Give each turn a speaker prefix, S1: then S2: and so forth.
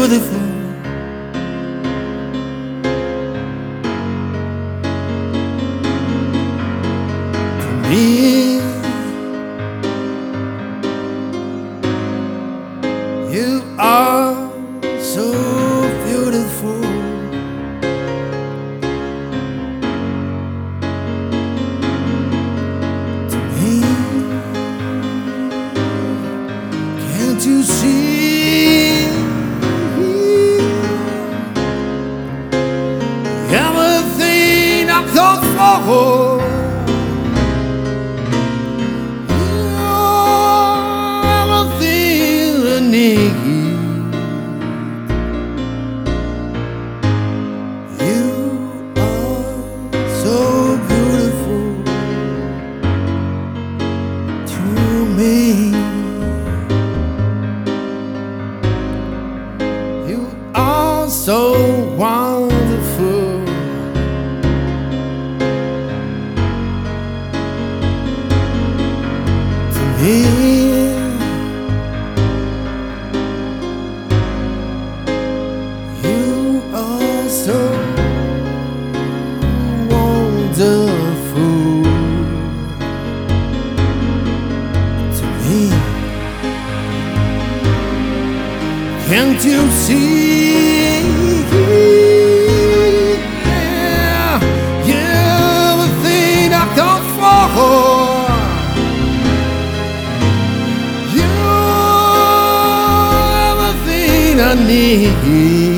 S1: beautiful to me. You are so beautiful to me. Can't you see everything I thought for? You're everything I need. So wonderful to me. You are so wonderful to me. Can't you see? You're everything I need.